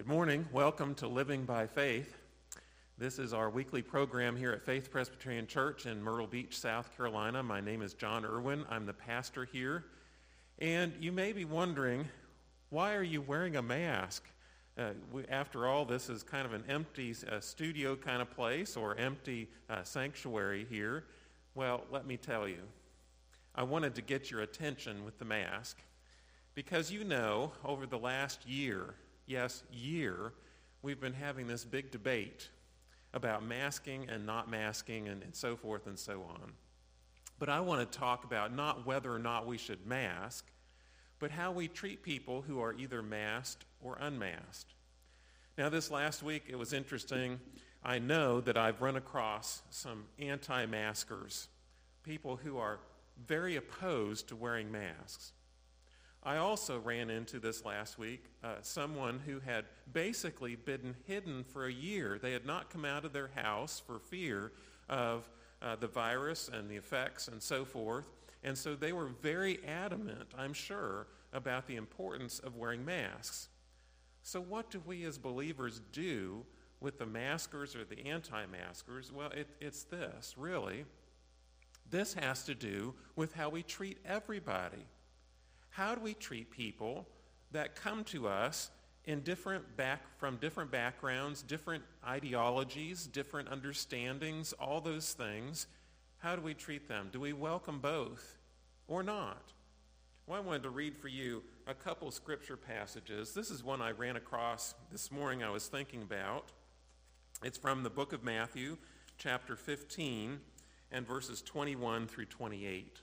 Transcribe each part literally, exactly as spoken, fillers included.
Good morning. Welcome to Living by Faith. This is our weekly program here at Faith Presbyterian Church in Myrtle Beach, South Carolina. My name is John Irwin. I'm the pastor here. And you may be wondering, why are you wearing a mask? Uh, we, after all, this is kind of an empty uh, studio kind of place or empty uh, sanctuary here. Well, let me tell you, I wanted to get your attention with the mask because you know, over the last year, yes, year, we've been having this big debate about masking and not masking and, and so forth and so on. But I want to talk about not whether or not we should mask, but how we treat people who are either masked or unmasked. Now, this last week, it was interesting. I know that I've run across some anti-maskers, people who are very opposed to wearing masks. I also ran into this last week, uh, someone who had basically been hidden for a year. They had not come out of their house for fear of uh, the virus and the effects and so forth. And so they were very adamant, I'm sure, about the importance of wearing masks. So what do we as believers do with the maskers or the anti-maskers? Well, it, it's this, really. This has to do with how we treat everybody. How do we treat people that come to us in different back from different backgrounds, different ideologies, different understandings, all those things? How do we treat them? Do we welcome both or not? Well, I wanted to read for you a couple scripture passages. This is one I ran across this morning I was thinking about. It's from the book of Matthew, chapter fifteen, and verses twenty-one through twenty-eight.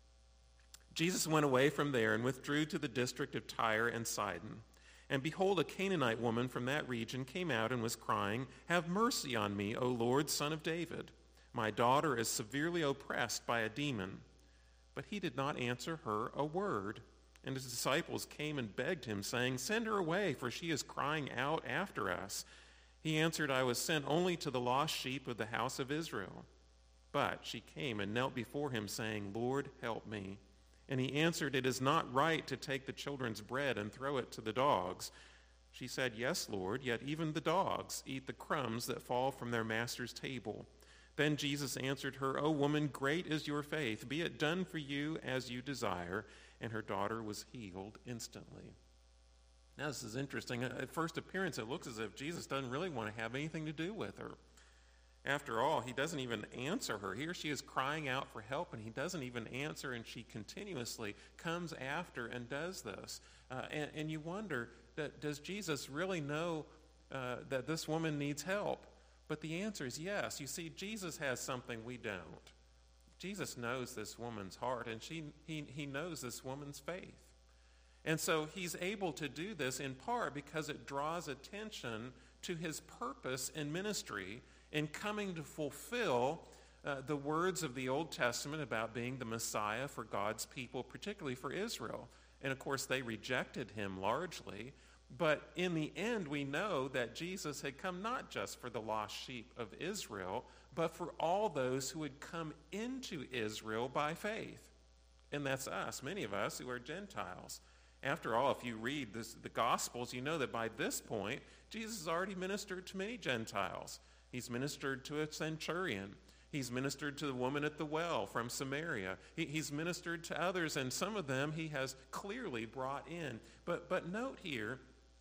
Jesus went away from there and withdrew to the district of Tyre and Sidon. And behold, a Canaanite woman from that region came out and was crying, "Have mercy on me, O Lord, Son of David. My daughter is severely oppressed by a demon." But he did not answer her a word. And his disciples came and begged him, saying, "Send her away, for she is crying out after us." He answered, "I was sent only to the lost sheep of the house of Israel." But she came and knelt before him, saying, "Lord, help me." And he answered, "It is not right to take the children's bread and throw it to the dogs." She said, "Yes, Lord, yet even the dogs eat the crumbs that fall from their master's table." Then Jesus answered her, "O woman, great is your faith. Be it done for you as you desire." And her daughter was healed instantly. Now, this is interesting. At first appearance, it looks as if Jesus doesn't really want to have anything to do with her. After all, he doesn't even answer her. Here she is crying out for help, and he doesn't even answer, and she continuously comes after and does this. Uh, and, and you wonder, that, does Jesus really know uh, that this woman needs help? But the answer is yes. You see, Jesus has something we don't. Jesus knows this woman's heart, and she, he, he knows this woman's faith. And so he's able to do this in part because it draws attention to his purpose in ministry in coming to fulfill uh, the words of the Old Testament about being the Messiah for God's people, particularly for Israel. And of course, they rejected him largely. But in the end, we know that Jesus had come not just for the lost sheep of Israel, but for all those who had come into Israel by faith. And that's us, many of us who are Gentiles. After all, if you read this, the Gospels, you know that by this point, Jesus has already ministered to many Gentiles. He's ministered to a centurion. He's ministered to the woman at the well from Samaria. He, he's ministered to others, and some of them he has clearly brought in. But, but note here,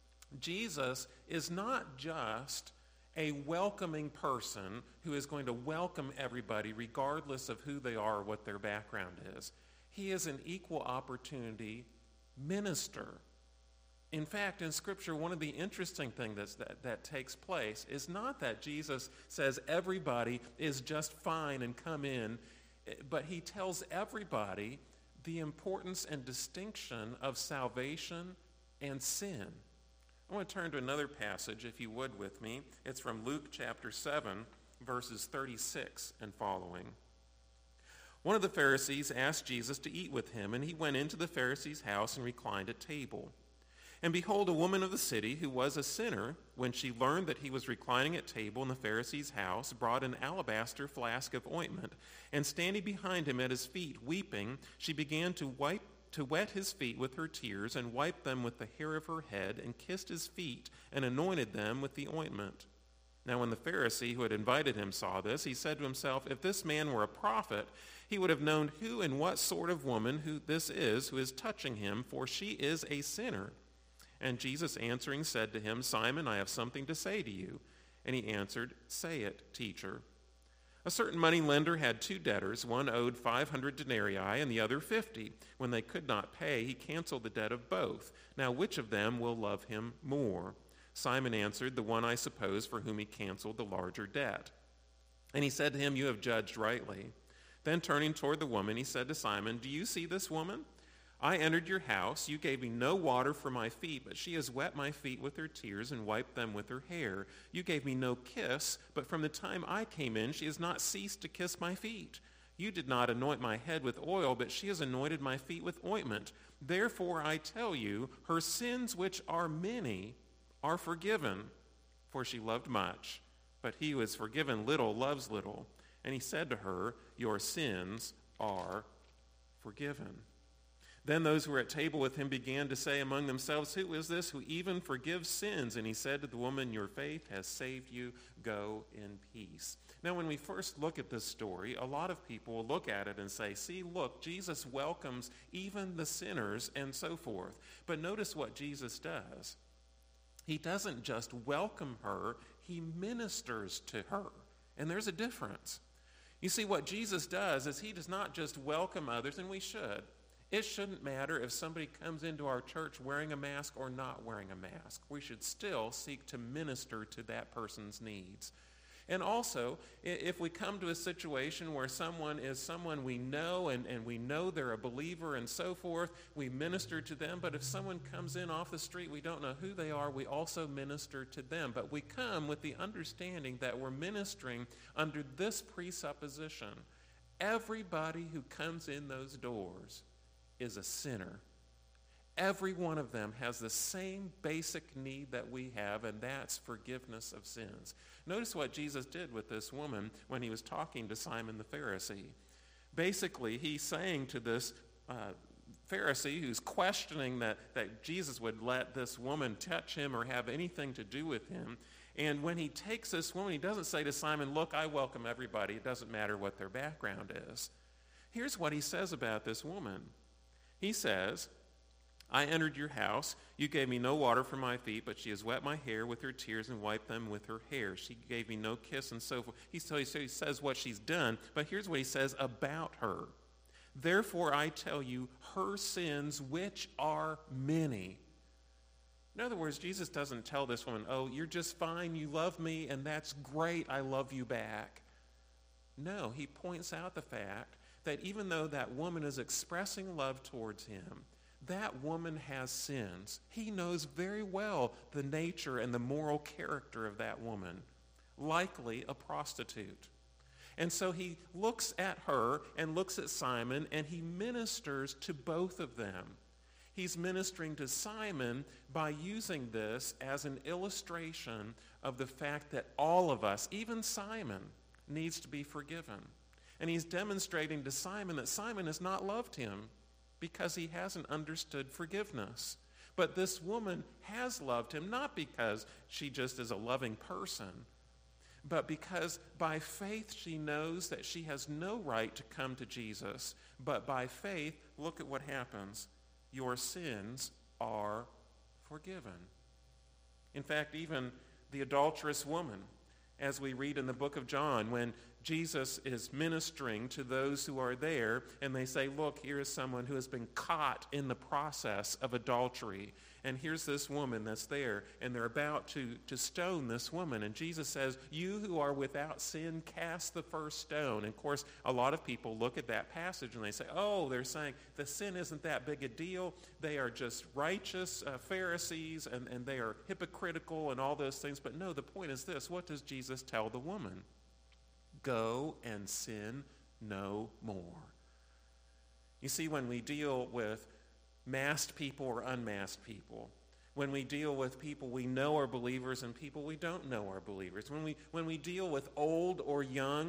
Jesus is not just a welcoming person who is going to welcome everybody regardless of who they are or what their background is. He is an equal opportunity minister. In fact, in Scripture, one of the interesting things that's, that, that takes place is not that Jesus says everybody is just fine and come in, but he tells everybody the importance and distinction of salvation and sin. I want to turn to another passage, if you would, with me. It's from Luke chapter seven, verses thirty-six and following. One of the Pharisees asked Jesus to eat with him, and he went into the Pharisee's house and reclined at table. And behold, a woman of the city, who was a sinner, when she learned that he was reclining at table in the Pharisee's house, brought an alabaster flask of ointment, and standing behind him at his feet, weeping, she began to wipe to wet his feet with her tears, and wiped them with the hair of her head, and kissed his feet, and anointed them with the ointment. Now when the Pharisee who had invited him saw this, he said to himself, if this man were a prophet, he would have known who and what sort of woman who this is who is touching him, for she is a sinner. And Jesus answering said to him, Simon, I have something to say to you. And he answered, say it, teacher. A certain money lender had two debtors. One owed five hundred denarii and the other fifty. When they could not pay, he canceled the debt of both. Now which of them will love him more? Simon answered, the one, I suppose, for whom he canceled the larger debt. And he said to him, you have judged rightly. Then turning toward the woman, he said to Simon, do you see this woman? I entered your house. You gave me no water for my feet, but she has wet my feet with her tears and wiped them with her hair. You gave me no kiss, but from the time I came in, she has not ceased to kiss my feet. You did not anoint my head with oil, but she has anointed my feet with ointment. Therefore I tell you, her sins, which are many, are forgiven, for she loved much. But he who is forgiven little loves little. And he said to her, your sins are forgiven. Then those who were at table with him began to say among themselves, who is this who even forgives sins? And he said to the woman, your faith has saved you. Go in peace. Now, when we first look at this story, a lot of people will look at it and say, see, look, Jesus welcomes even the sinners and so forth. But notice what Jesus does. He doesn't just welcome her, he ministers to her. And there's a difference. You see, what Jesus does is he does not just welcome others, and we should. It shouldn't matter if somebody comes into our church wearing a mask or not wearing a mask. We should still seek to minister to that person's needs. And also, if we come to a situation where someone is someone we know and, and we know they're a believer and so forth, we minister to them. But if someone comes in off the street, we don't know who they are, we also minister to them. But we come with the understanding that we're ministering under this presupposition. Everybody who comes in those doors is a sinner. Every one of them has the same basic need that we have, and that's forgiveness of sins. Notice what Jesus did with this woman when he was talking to Simon the Pharisee. Basically, he's saying to this uh, Pharisee who's questioning that, that Jesus would let this woman touch him or have anything to do with him. And when he takes this woman, he doesn't say to Simon, look, I welcome everybody. It doesn't matter what their background is. Here's what he says about this woman. He says, I entered your house. You gave me no water for my feet, but she has wet my hair with her tears and wiped them with her hair. She gave me no kiss and so forth. He, so he says what she's done, but here's what he says about her. Therefore I tell you, her sins, which are many. In other words, Jesus doesn't tell this woman, oh, you're just fine, you love me, and that's great, I love you back. No, he points out the fact that even though that woman is expressing love towards him, that woman has sins. He knows very well the nature and the moral character of that woman, likely a prostitute. And so he looks at her and looks at Simon, and he ministers to both of them. He's ministering to Simon by using this as an illustration of the fact that all of us, even Simon, needs to be forgiven. And he's demonstrating to Simon that Simon has not loved him because he hasn't understood forgiveness. But this woman has loved him, not because she just is a loving person, but because by faith she knows that she has no right to come to Jesus. But by faith, look at what happens. Your sins are forgiven. In fact, even the adulterous woman, as we read in the book of John, when Jesus is ministering to those who are there, and they say, look, here is someone who has been caught in the process of adultery. And here's this woman that's there, and they're about to, to stone this woman. And Jesus says, you who are without sin, cast the first stone. And of course, a lot of people look at that passage and they say, oh, they're saying the sin isn't that big a deal. They are just righteous uh, Pharisees, and, and they are hypocritical and all those things. But no, the point is this. What does Jesus tell the woman? Go and sin no more. You see, when we deal with masked people or unmasked people, when we deal with people we know are believers and people we don't know are believers, when we when we deal with old or young,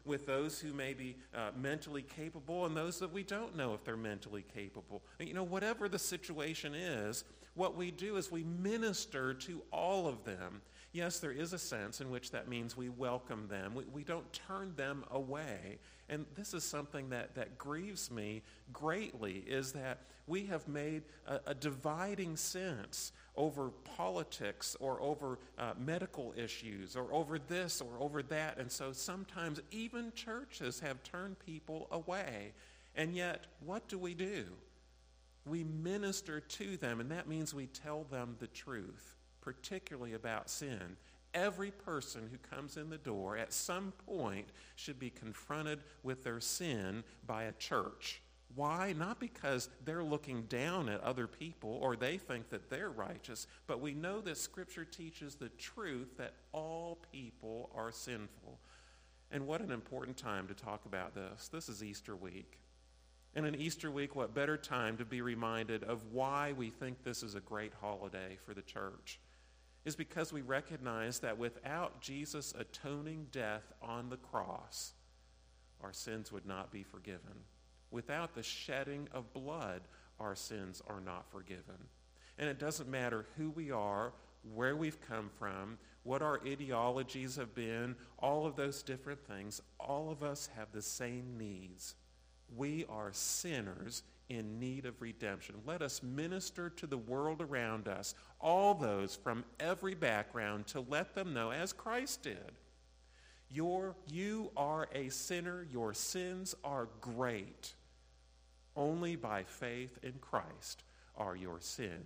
with those who may be uh, mentally capable and those that we don't know if they're mentally capable. You know, whatever the situation is, what we do is we minister to all of them. Yes, there is a sense in which that means we welcome them. We, we don't turn them away. And this is something that, that grieves me greatly, is that we have made a, a dividing sense over politics or over uh, medical issues or over this or over that. And so sometimes even churches have turned people away. And yet, what do we do? We minister to them, and that means we tell them the truth, particularly about sin. Every person who comes in the door at some point should be confronted with their sin by a church. Why? Not because they're looking down at other people or they think that they're righteous, but we know that Scripture teaches the truth that all people are sinful. And what an important time to talk about this. This is Easter week. And in Easter week, what better time to be reminded of why we think this is a great holiday for the church is because we recognize that without Jesus' atoning death on the cross, our sins would not be forgiven. Without the shedding of blood, our sins are not forgiven. And it doesn't matter who we are, where we've come from, what our ideologies have been, all of those different things, all of us have the same needs. We are sinners in need of redemption. Let us minister to the world around us, all those from every background, to let them know, as Christ did, You're, you are a sinner, your sins are great. Only by faith in Christ are your sins